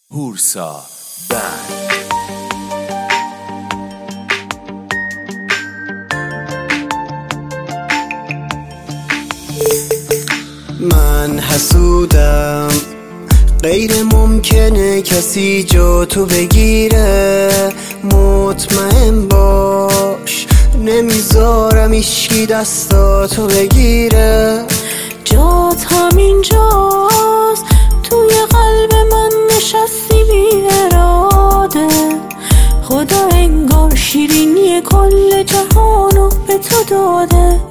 هورسا بند. من حسودم، غیر ممکنه کسی جا تو بگیره. مطمئن باش نمیذارم ایشکی دستاتو بگیره. جات همینجاست، توی قلب من نشستی بی اراده. خدا انگار شیرینی کل جهانو به تو داده.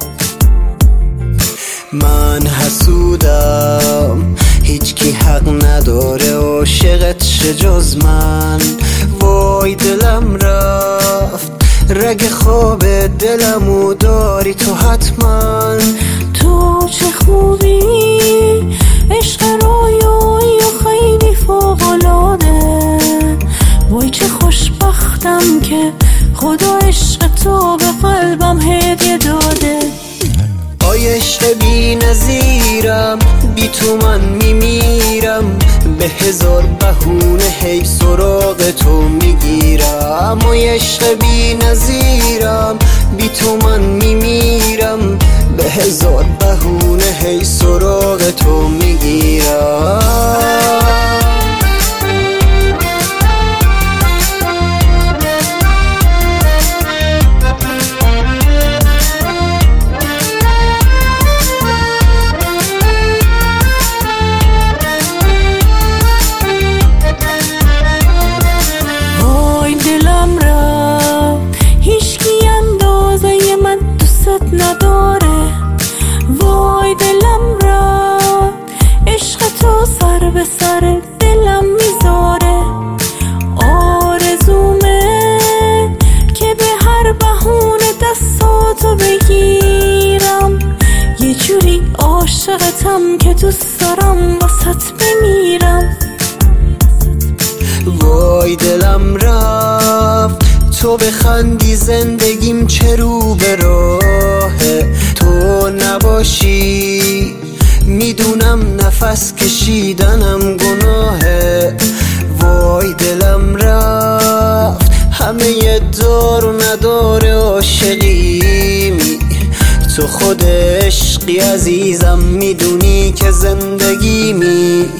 من حسودم، هیچ کی حق نداره عاشقت شه جز من. وای دلم رفت، رگ خواب دلمو داری تو حتما. تو چه خوبی، عشق رویایی و خیلی فوق‌العاده. وای چه خوشبختم که خدا عشق تو به قلبم هدیه داده. آی عشق بی نظیرم، بی تو من میمیرم. به هزار بهونه هی سراغ تو میگیرم. آی عشق بی نظیرم، بی تو من میمیرم. به هزار بهونه هی سراغ تو میگیرم. نداره. وای دلم رفت، عشق تو سر به سر دلم میذاره. آرزومه که به هر بهونه دستاتو بگیرم. یه جوری عاشقتم که دوست دارم واسط بمیرم. وای دلم رفت، تو بخندی زندگیم چه رو به راهه. تو نباشی میدونم نفس کشیدنم گناهه. وای دلم رفت، همه دار و نداره عاشقیمی. تو خود عشقی عزیزم، میدونی که زندگیمی.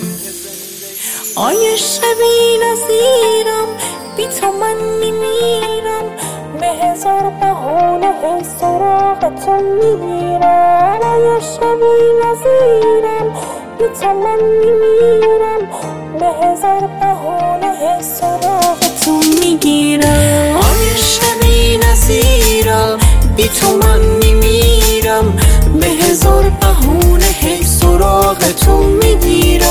آی عشق بی نظیرم، بی تو من میمیرم. به هزار بهونه هی سراغ تو میگیرم. آی عشق بی نظیرم، بی تو من میمیرم. به هزار بهونه هی سراغ تو میگیرم. آی عشق بی نظیرم، بی تو من میمیرم. به هزار بهونه هی سراغ تو میگیرم.